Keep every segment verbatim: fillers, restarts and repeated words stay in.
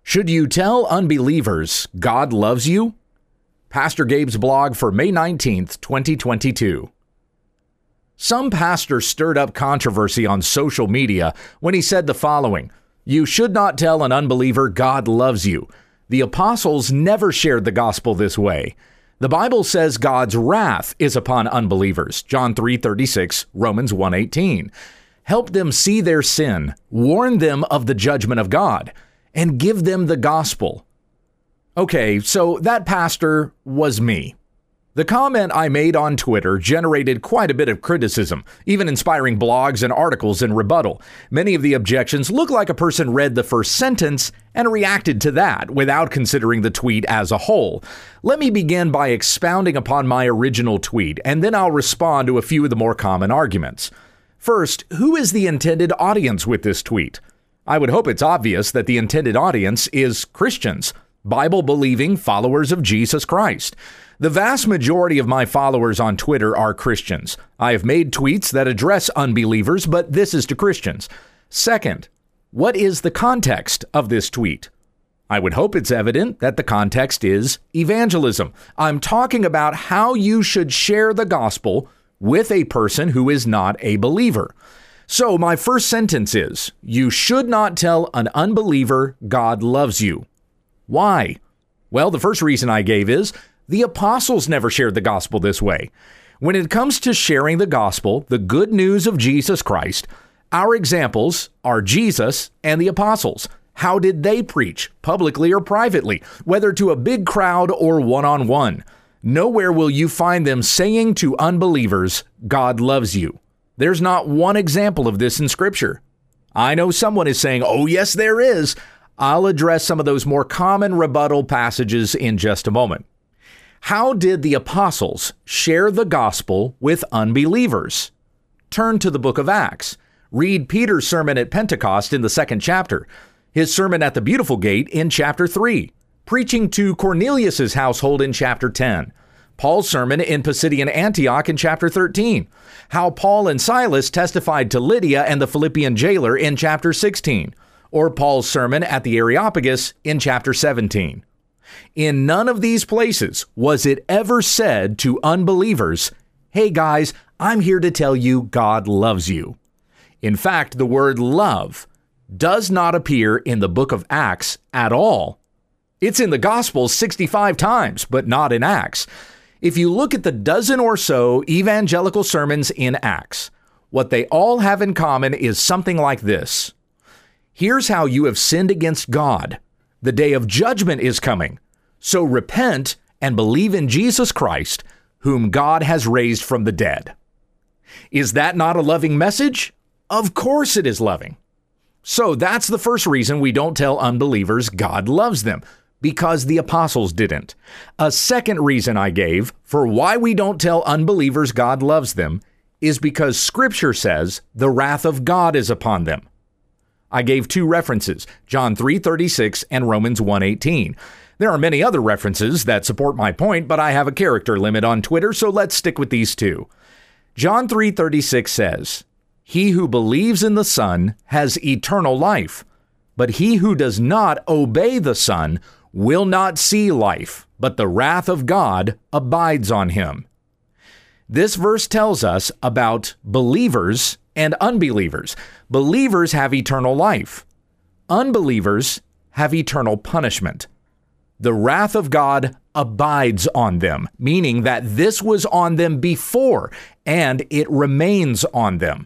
Should you tell unbelievers God loves you? Pastor Gabe's blog for May nineteenth, twenty twenty-two. Some pastor stirred up controversy on social media when he said the following: "You should not tell an unbeliever God loves you. The apostles never shared the gospel this way. The Bible says God's wrath is upon unbelievers. John three thirty-six, Romans one eighteen. Help them see their sin, warn them of the judgment of God, and give them the gospel." Okay, so that pastor was me. The comment I made on Twitter generated quite a bit of criticism, even inspiring blogs and articles in rebuttal. Many of the objections look like a person read the first sentence and reacted to that without considering the tweet as a whole. Let me begin by expounding upon my original tweet, and then I'll respond to a few of the more common arguments. First, who is the intended audience with this tweet? I would hope it's obvious that the intended audience is Christians, Bible-believing followers of Jesus Christ. The vast majority of my followers on Twitter are Christians. I have made tweets that address unbelievers, but this is to Christians. Second, what is the context of this tweet? I would hope it's evident that the context is evangelism. I'm talking about how you should share the gospel with a person who is not a believer. So my first sentence is, you should not tell an unbeliever God loves you. Why? Well, the first reason I gave is the apostles never shared the gospel this way. When it comes to sharing the gospel, the good news of Jesus Christ, our examples are Jesus and the apostles. How did they preach, publicly or privately, whether to a big crowd or one-on-one? Nowhere will you find them saying to unbelievers, God loves you. There's not one example of this in Scripture. I know someone is saying, oh, yes, there is. I'll address some of those more common rebuttal passages in just a moment. How did the apostles share the gospel with unbelievers? Turn to the book of Acts. Read Peter's sermon at Pentecost in the second chapter, his sermon at the Beautiful Gate in chapter three, preaching to Cornelius's household in chapter ten, Paul's sermon in Pisidian Antioch in chapter thirteen, how Paul and Silas testified to Lydia and the Philippian jailer in chapter sixteen, or Paul's sermon at the Areopagus in chapter seventeen. In none of these places was it ever said to unbelievers, hey guys, I'm here to tell you God loves you. In fact, the word love does not appear in the book of Acts at all. It's in the Gospels sixty-five times, but not in Acts. If you look at the dozen or so evangelical sermons in Acts, what they all have in common is something like this. Here's how you have sinned against God. The day of judgment is coming. So repent and believe in Jesus Christ, whom God has raised from the dead. Is that not a loving message? Of course it is loving. So that's the first reason we don't tell unbelievers God loves them, because the apostles didn't. A second reason I gave for why we don't tell unbelievers God loves them is because Scripture says the wrath of God is upon them. I gave two references, John three thirty-six and Romans one eighteen. There are many other references that support my point, but I have a character limit on Twitter, so let's stick with these two. John three thirty-six says, "He who believes in the Son has eternal life, but he who does not obey the Son will not see life, but the wrath of God abides on him." This verse tells us about believers and unbelievers. Believers have eternal life. Unbelievers have eternal punishment. The wrath of God abides on them, meaning that this was on them before, and it remains on them.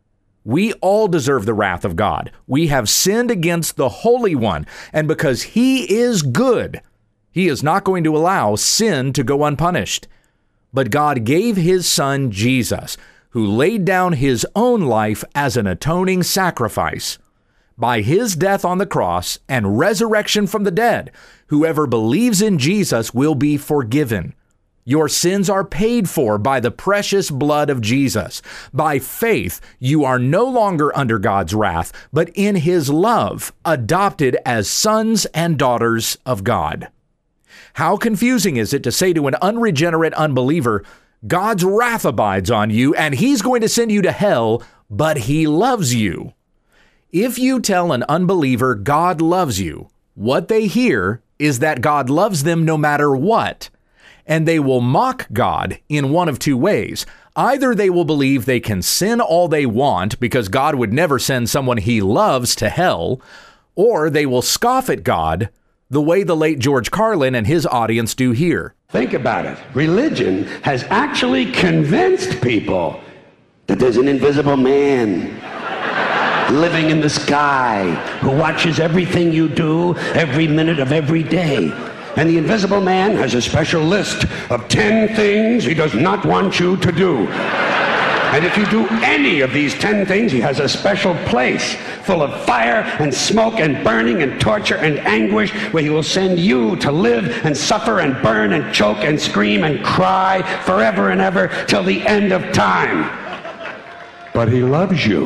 We all deserve the wrath of God. We have sinned against the Holy One, and because He is good, He is not going to allow sin to go unpunished. But God gave His Son, Jesus, who laid down His own life as an atoning sacrifice. By His death on the cross and resurrection from the dead, whoever believes in Jesus will be forgiven. Your sins are paid for by the precious blood of Jesus. By faith, you are no longer under God's wrath, but in His love, adopted as sons and daughters of God. How confusing is it to say to an unregenerate unbeliever, God's wrath abides on you and He's going to send you to hell, but He loves you. If you tell an unbeliever God loves you, What they hear is that God loves them no matter what, and they will mock God in one of two ways. Either they will believe they can sin all they want because God would never send someone he loves to hell, or they will scoff at God the way the late George Carlin and his audience do here. Think about it. Religion has actually convinced people that there's an invisible man living in the sky who watches everything you do every minute of every day. And the invisible man has a special list of ten things he does not want you to do. And if you do any of these ten things, he has a special place full of fire and smoke and burning and torture and anguish where he will send you to live and suffer and burn and choke and scream and cry forever and ever till the end of time. But he loves you.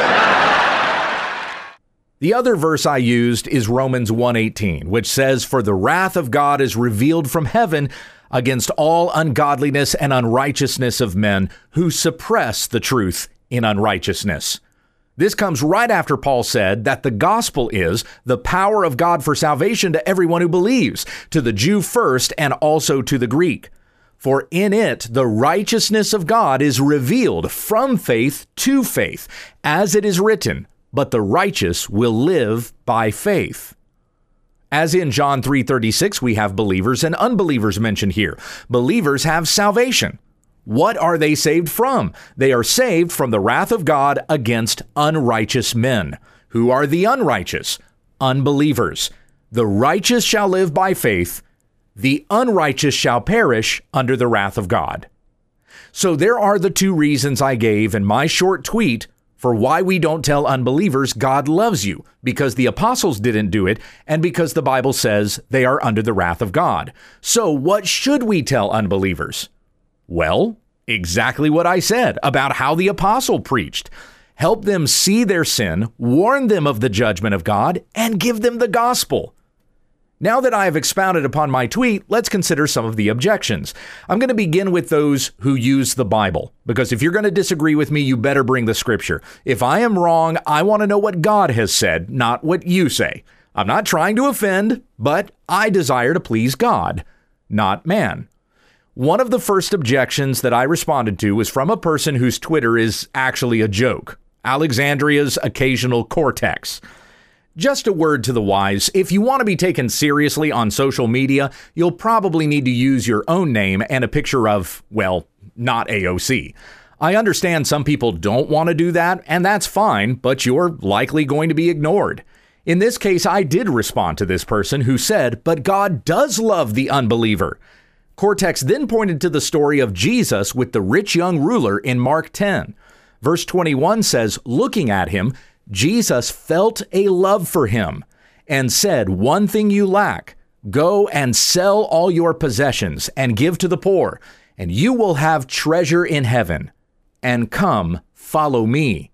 The other verse I used is Romans one eighteen, which says, "For the wrath of God is revealed from heaven against all ungodliness and unrighteousness of men who suppress the truth in unrighteousness." This comes right after Paul said that the gospel is the power of God for salvation to everyone who believes, to the Jew first and also to the Greek. For in it the righteousness of God is revealed from faith to faith, as it is written, "But the righteous will live by faith." As in John three thirty-six, we have believers and unbelievers mentioned here. Believers have salvation. What are they saved from? They are saved from the wrath of God against unrighteous men. Who are the unrighteous? Unbelievers. The righteous shall live by faith. The unrighteous shall perish under the wrath of God. So there are the two reasons I gave in my short tweet for why we don't tell unbelievers God loves you, because the apostles didn't do it, and because the Bible says they are under the wrath of God. So what should we tell unbelievers? Well, exactly what I said about how the apostle preached. Help them see their sin, warn them of the judgment of God, and give them the gospel. Now that I have expounded upon my tweet, let's consider some of the objections. I'm going to begin with those who use the Bible, because if you're going to disagree with me, you better bring the scripture. If I am wrong, I want to know what God has said, not what you say. I'm not trying to offend, but I desire to please God, not man. One of the first objections that I responded to was from a person whose Twitter is actually a joke, Alexandria's Occasional Cortex. Just a word to the wise, if you want to be taken seriously on social media, you'll probably need to use your own name and a picture of, well, not A O C. I understand some people don't want to do that, and that's fine, but you're likely going to be ignored. In this case, I did respond to this person who said, "But God does love the unbeliever." Cortex then pointed to the story of Jesus with the rich young ruler in Mark ten. Verse twenty-one says, "Looking at him, Jesus felt a love for him and said, 'One thing you lack. Go and sell all your possessions and give to the poor, and you will have treasure in heaven. And come, follow me.'"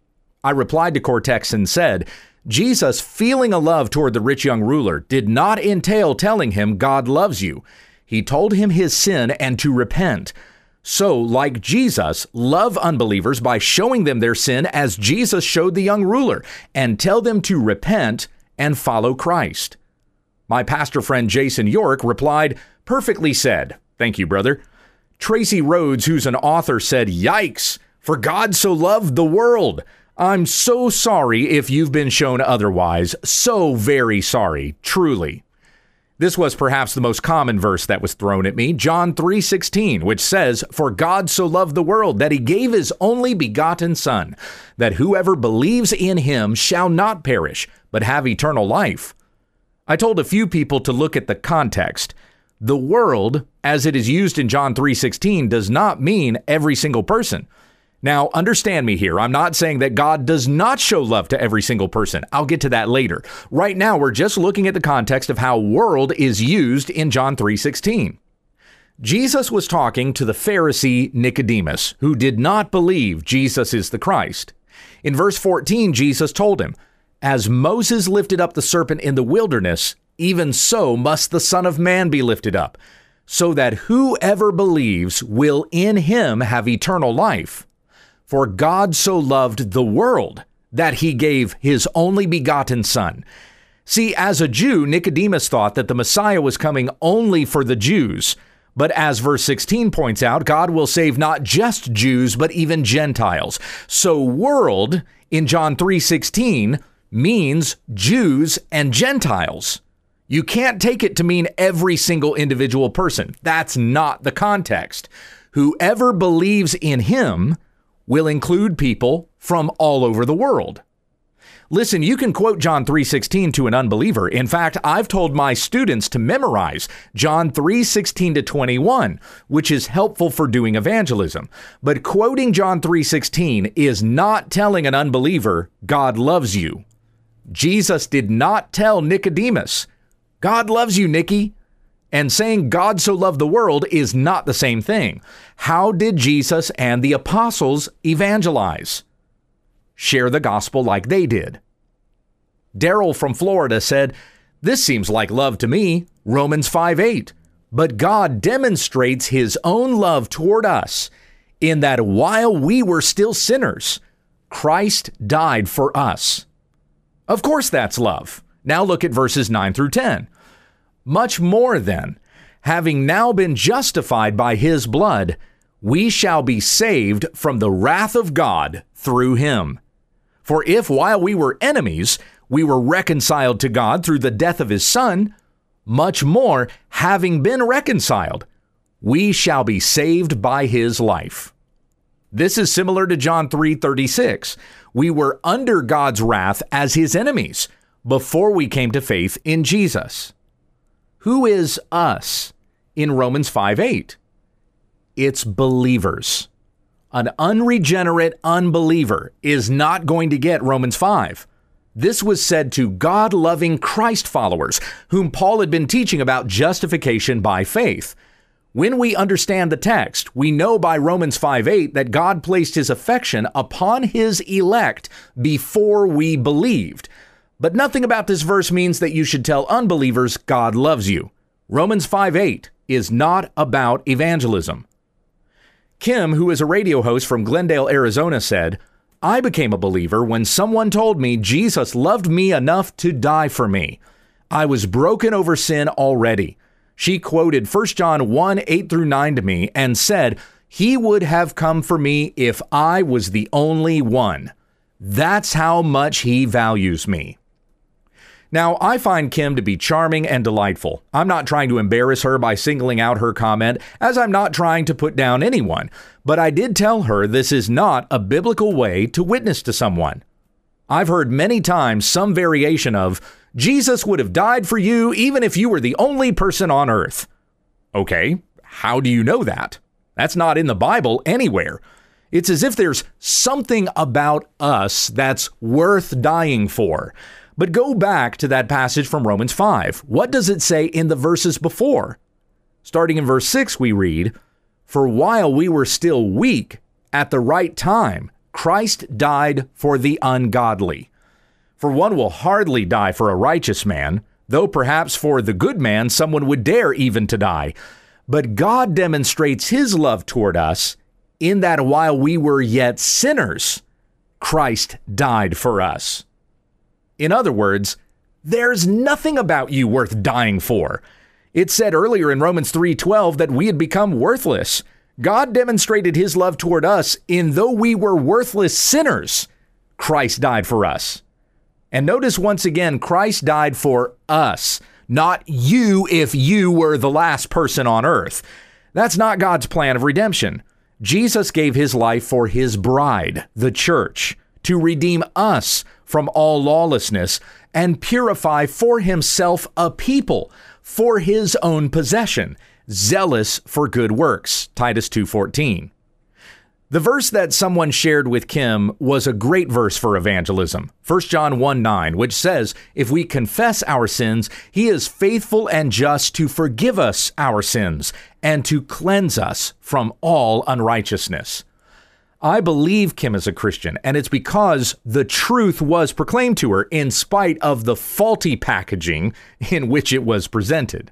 I replied to Cortex and said, Jesus feeling a love toward the rich young ruler did not entail telling him God loves you. He told him his sin and to repent. So, like Jesus, love unbelievers by showing them their sin as Jesus showed the young ruler, and tell them to repent and follow Christ. My pastor friend Jason York replied, "Perfectly said. Thank you, brother." Tracy Rhodes, who's an author, said, "Yikes, for God so loved the world. I'm so sorry if you've been shown otherwise. So very sorry, truly." This was perhaps the most common verse that was thrown at me, John three sixteen, which says, "For God so loved the world that he gave his only begotten Son, that whoever believes in him shall not perish, but have eternal life." I told a few people to look at the context. The world, as it is used in John three sixteen, does not mean every single person. Now, understand me here. I'm not saying that God does not show love to every single person. I'll get to that later. Right now, we're just looking at the context of how world is used in John three sixteen. Jesus was talking to the Pharisee Nicodemus, who did not believe Jesus is the Christ. In verse fourteen, Jesus told him, "As Moses lifted up the serpent in the wilderness, even so must the Son of Man be lifted up, so that whoever believes will in him have eternal life. For God so loved the world that he gave his only begotten Son, See, as a Jew, Nicodemus thought that the Messiah was coming only for the Jews. But as verse sixteen points out, God will save not just Jews, but even Gentiles. So world in John three sixteen means Jews and Gentiles. You can't take it to mean every single individual person. That's not the context. Whoever believes in him will include people from all over the world. Listen, you can quote John three sixteen to an unbeliever. In fact, I've told my students to memorize John three sixteen to twenty-one, which is helpful for doing evangelism. But quoting John three sixteen is not telling an unbeliever, God loves you. Jesus did not tell Nicodemus, God loves you, Nicky. And saying God so loved the world is not the same thing. How did Jesus and the apostles evangelize? Share the gospel like they did. Daryl from Florida said, this seems like love to me, Romans five eight. But God demonstrates his own love toward us in that while we were still sinners, Christ died for us. Of course that's love. Now look at verses nine through ten. Much more then, having now been justified by his blood, we shall be saved from the wrath of God through him. For if while we were enemies, we were reconciled to God through the death of his Son, much more, having been reconciled, we shall be saved by his life. This is similar to John three thirty-six. We were under God's wrath as his enemies before we came to faith in Jesus. Who is us in Romans five eight? It's believers. An unregenerate unbeliever is not going to get Romans five. This was said to God-loving Christ followers, whom Paul had been teaching about justification by faith. When we understand the text, we know by Romans five eight that God placed his affection upon his elect before we believed. But nothing about this verse means that you should tell unbelievers God loves you. Romans five eight is not about evangelism. Kim, who is a radio host from Glendale, Arizona, said, I became a believer when someone told me Jesus loved me enough to die for me. I was broken over sin already. She quoted First John one, eight through nine to me and said, he would have come for me if I was the only one. That's how much he values me. Now, I find Kim to be charming and delightful. I'm not trying to embarrass her by singling out her comment, as I'm not trying to put down anyone. But I did tell her this is not a biblical way to witness to someone. I've heard many times some variation of, Jesus would have died for you even if you were the only person on earth. Okay, how do you know that? That's not in the Bible anywhere. It's as if there's something about us that's worth dying for. But go back to that passage from Romans five. What does it say in the verses before? Starting in verse six, we read, for while we were still weak, at the right time, Christ died for the ungodly. For one will hardly die for a righteous man, though perhaps for the good man someone would dare even to die. But God demonstrates his love toward us in that while we were yet sinners, Christ died for us. In other words, there's nothing about you worth dying for. It said earlier in Romans three twelve that we had become worthless. God demonstrated his love toward us in though we were worthless sinners, Christ died for us. And notice once again, Christ died for us, not you if you were the last person on earth. That's not God's plan of redemption. Jesus gave his life for his bride, the church, to redeem us from all lawlessness and purify for himself a people for his own possession, zealous for good works, Titus two fourteen. The verse that someone shared with Kim was a great verse for evangelism, First John one nine, which says, if we confess our sins, he is faithful and just to forgive us our sins and to cleanse us from all unrighteousness. I believe Kim is a Christian, and it's because the truth was proclaimed to her in spite of the faulty packaging in which it was presented.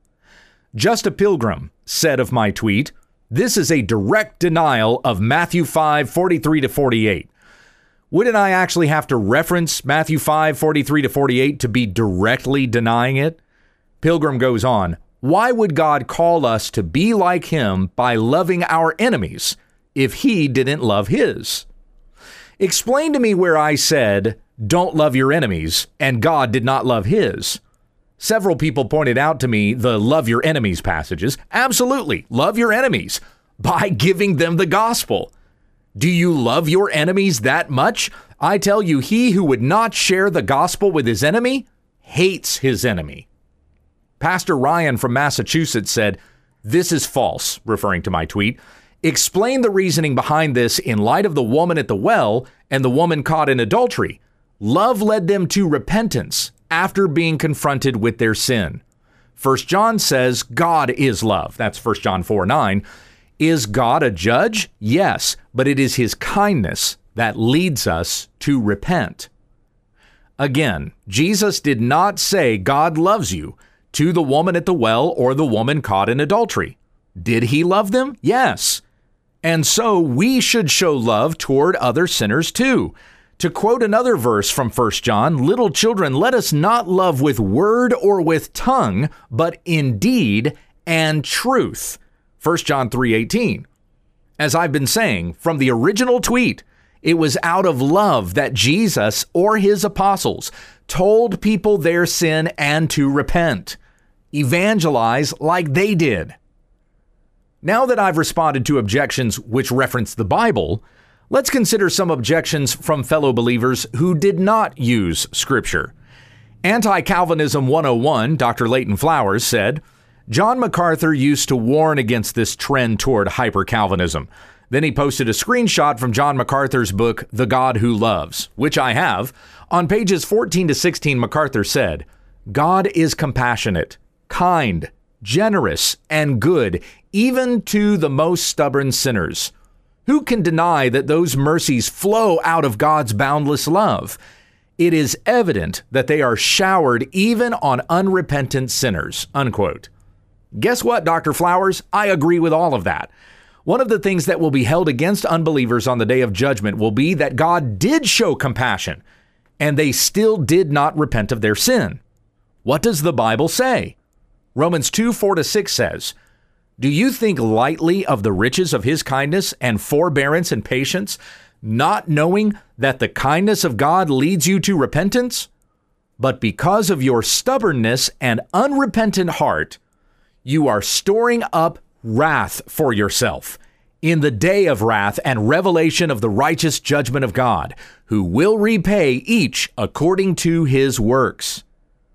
Just a Pilgrim said of my tweet, this is a direct denial of Matthew five forty-three to forty-eight. Wouldn't I actually have to reference Matthew five, forty-three to forty-eight to be directly denying it? Pilgrim goes on, why would God call us to be like him by loving our enemies if he didn't love his? Explain to me where I said, don't love your enemies, and God did not love his. Several people pointed out to me the love your enemies passages. Absolutely, love your enemies by giving them the gospel. Do you love your enemies that much? I tell you, he who would not share the gospel with his enemy hates his enemy. Pastor Ryan from Massachusetts said, this is false, referring to my tweet. Explain the reasoning behind this in light of the woman at the well and the woman caught in adultery. Love led them to repentance after being confronted with their sin. First John says God is love. That's First John four nine. Is God a judge? Yes, but it is his kindness that leads us to repent. Again, Jesus did not say God loves you to the woman at the well or the woman caught in adultery. Did he love them? Yes. And so we should show love toward other sinners too. To quote another verse from First John, little children, let us not love with word or with tongue, but in deed and truth. First John three eighteen. As I've been saying, from the original tweet, it was out of love that Jesus or his apostles told people their sin and to repent. Evangelize like they did. Now that I've responded to objections which reference the Bible, let's consider some objections from fellow believers who did not use Scripture. Anti-Calvinism one oh one, Doctor Leighton Flowers said, John MacArthur used to warn against this trend toward hyper-Calvinism. Then he posted a screenshot from John MacArthur's book, The God Who Loves, which I have. On pages fourteen to sixteen, MacArthur said, God is compassionate, kind, generous, and good, even to the most stubborn sinners. Who can deny that those mercies flow out of God's boundless love? It is evident that they are showered even on unrepentant sinners, unquote. Guess what, Doctor Flowers? I agree with all of that. One of the things that will be held against unbelievers on the day of judgment will be that God did show compassion, and they still did not repent of their sin. What does the Bible say? Romans two, four to six says, do you think lightly of the riches of his kindness and forbearance and patience, not knowing that the kindness of God leads you to repentance? But because of your stubbornness and unrepentant heart, you are storing up wrath for yourself in the day of wrath and revelation of the righteous judgment of God, who will repay each according to his works.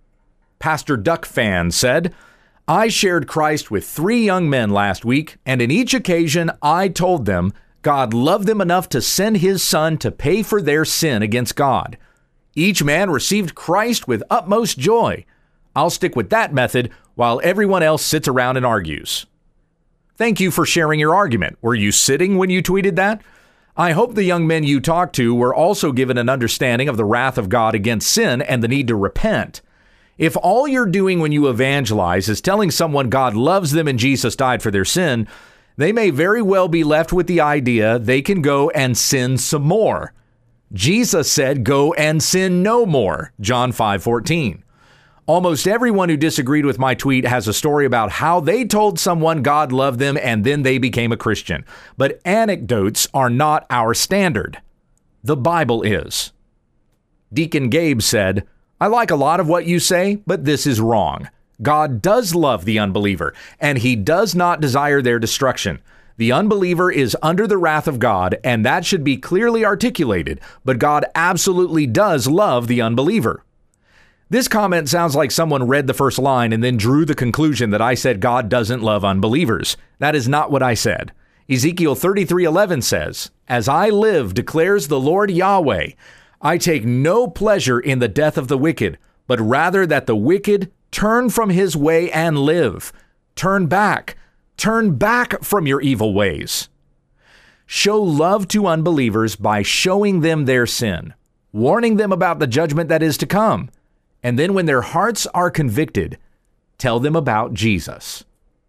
Pastor Duck Fan said, I shared Christ with three young men last week, and in each occasion I told them God loved them enough to send his son to pay for their sin against God. Each man received Christ with utmost joy. I'll stick with that method while everyone else sits around and argues. Thank you for sharing your argument. Were you sitting when you tweeted that? I hope the young men you talked to were also given an understanding of the wrath of God against sin and the need to repent. If all you're doing when you evangelize is telling someone God loves them and Jesus died for their sin, they may very well be left with the idea they can go and sin some more. Jesus said, go and sin no more, John five fourteen. Almost everyone who disagreed with my tweet has a story about how they told someone God loved them and then they became a Christian. But anecdotes are not our standard. The Bible is. Deacon Gabe said, I like a lot of what you say, but this is wrong. God does love the unbeliever, and he does not desire their destruction. The unbeliever is under the wrath of God, and that should be clearly articulated, but God absolutely does love the unbeliever. This comment sounds like someone read the first line and then drew the conclusion that I said God doesn't love unbelievers. That is not what I said. Ezekiel thirty-three eleven says, As I live, declares the Lord Yahweh, I take no pleasure in the death of the wicked, but rather that the wicked turn from his way and live. Turn back. Turn back from your evil ways. Show love to unbelievers by showing them their sin, warning them about the judgment that is to come, and then when their hearts are convicted, tell them about Jesus.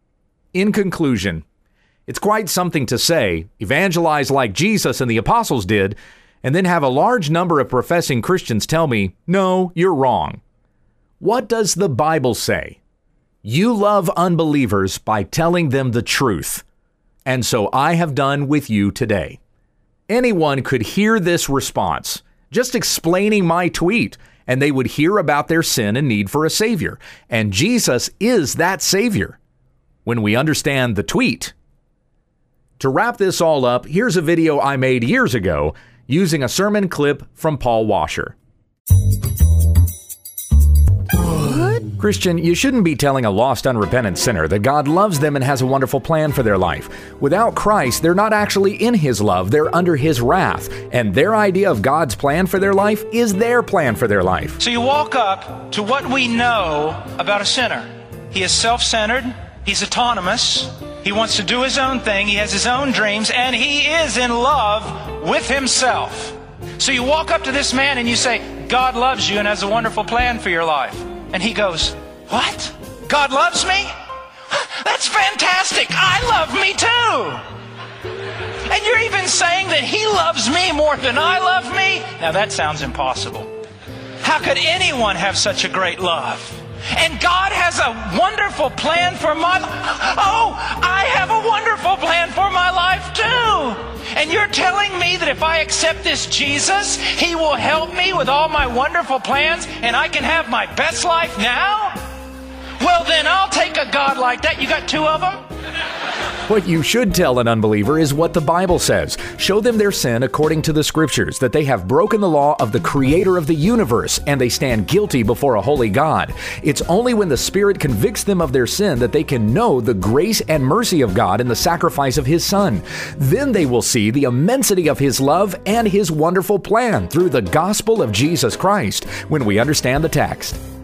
In conclusion, it's quite something to say, evangelize like Jesus and the apostles did, and then have a large number of professing Christians tell me, no, you're wrong. What does the Bible say? You love unbelievers by telling them the truth. And so I have done with you today. Anyone could hear this response, just explaining my tweet, and they would hear about their sin and need for a Savior. And Jesus is that Savior when we understand the tweet. To wrap this all up, here's a video I made years ago using a sermon clip from Paul Washer. What? Christian, you shouldn't be telling a lost, unrepentant sinner that God loves them and has a wonderful plan for their life. Without Christ, they're not actually in His love, they're under His wrath. And their idea of God's plan for their life is their plan for their life. So you walk up to what we know about a sinner. He is self-centered, he's autonomous, he wants to do his own thing, he has his own dreams, and he is in love with himself. So you walk up to this man and you say, God loves you and has a wonderful plan for your life. And he goes, what? God loves me? That's fantastic. I love me too. And you're even saying that He loves me more than I love me? Now that sounds impossible. How could anyone have such a great love? And God has a wonderful plan for my life. Oh, I have a wonderful plan for my life too. And you're telling me that if I accept this Jesus, He will help me with all my wonderful plans and I can have my best life now? Well, then I'll take a God like that. You got two of them? What you should tell an unbeliever is what the Bible says. Show them their sin according to the Scriptures, that they have broken the law of the Creator of the universe, and they stand guilty before a holy God. It's only when the Spirit convicts them of their sin that they can know the grace and mercy of God in the sacrifice of His Son. Then they will see the immensity of His love and His wonderful plan through the gospel of Jesus Christ when we understand the text.